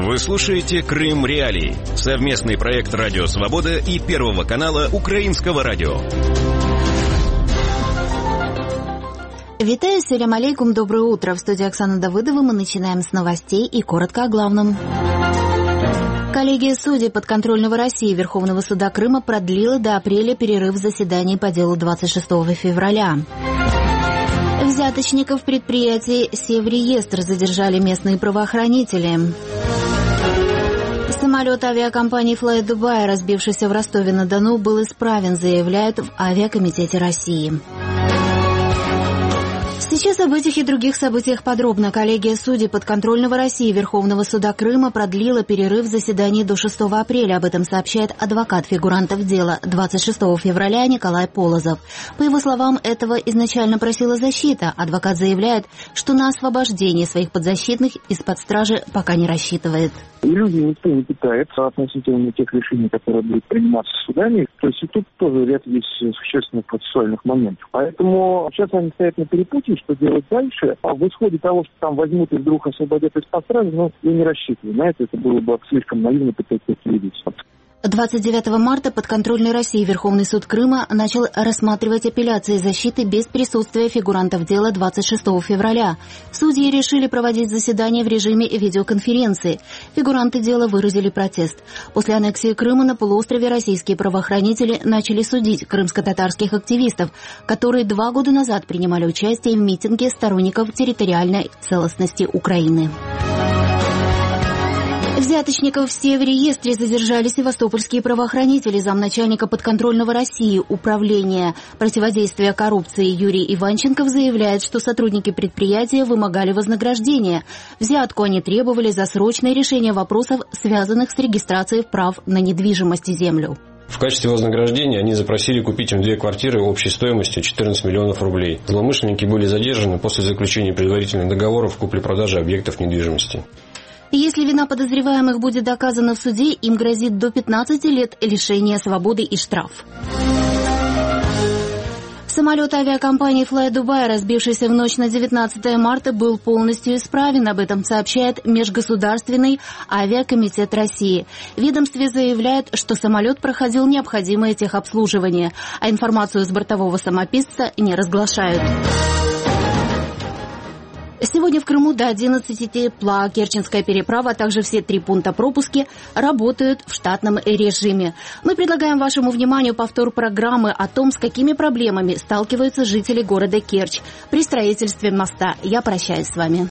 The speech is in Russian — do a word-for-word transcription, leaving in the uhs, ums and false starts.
Вы слушаете «Крым Реалии» — совместный проект «Радио Свобода» и Первого канала Украинского радио. Витаю, селям алейкум, доброе утро. В студии Оксана Давыдова мы начинаем с новостей и коротко о главном. Коллегия судей подконтрольного России Верховного суда Крыма продлила до апреля перерыв заседаний по делу двадцать шестого февраля. Взяточников предприятий «Севреестр» задержали местные правоохранители. Самолет авиакомпании Fly Dubai, разбившийся в Ростове-на-Дону, был исправен, заявляют в Авиакомитете России. Сейчас об этих и других событиях подробно. Коллегия судей подконтрольного России Верховного суда Крыма продлила перерыв заседаний до шестого апреля. Об этом сообщает адвокат фигурантов дела двадцать шестого февраля Николай Полозов. По его словам, этого изначально просила защита. Адвокат заявляет, что на освобождение своих подзащитных из-под стражи пока не рассчитывает. Иллюзий никто не питается относительно тех решений, которые будут приниматься судами. То есть и тут тоже ряд есть существенных процессуальных моментов. Поэтому сейчас они стоят на перепутье, что делать дальше. А в исходе того, что там возьмут и вдруг освободят из-под стражи, ну, я не рассчитываю. На это, это было бы слишком наивно пытаться такие видеть. двадцать девятого марта подконтрольный России Верховный суд Крыма начал рассматривать апелляции защиты без присутствия фигурантов дела двадцать шестого февраля. Судьи решили проводить заседание в режиме видеоконференции. Фигуранты дела выразили протест. После аннексии Крыма на полуострове российские правоохранители начали судить крымско-татарских активистов, которые два года назад принимали участие в митинге сторонников территориальной целостности Украины. Взяточников в Севреестре задержали севастопольские правоохранители. Замначальника подконтрольного России Управления противодействия коррупции Юрий Иванченков заявляет, что сотрудники предприятия вымогали вознаграждение. Взятку они требовали за срочное решение вопросов, связанных с регистрацией прав на недвижимость и землю. В качестве вознаграждения они запросили купить им две квартиры общей стоимостью четырнадцать миллионов рублей. Злоумышленники были задержаны после заключения предварительных договоров купли-продажи объектов недвижимости. Если вина подозреваемых будет доказана в суде, им грозит до пятнадцати лет лишения свободы и штраф. Самолет авиакомпании Fly Dubai, разбившийся в ночь на девятнадцатое марта, был полностью исправен. Об этом сообщает Межгосударственный авиакомитет России. В ведомстве заявляют, что самолет проходил необходимое техобслуживание, а информацию с бортового самописца не разглашают. Сегодня в Крыму до одиннадцати тепла. Керченская переправа, а также все три пункта пропуска работают в штатном режиме. Мы предлагаем вашему вниманию повтор программы о том, с какими проблемами сталкиваются жители города Керчь при строительстве моста. Я прощаюсь с вами.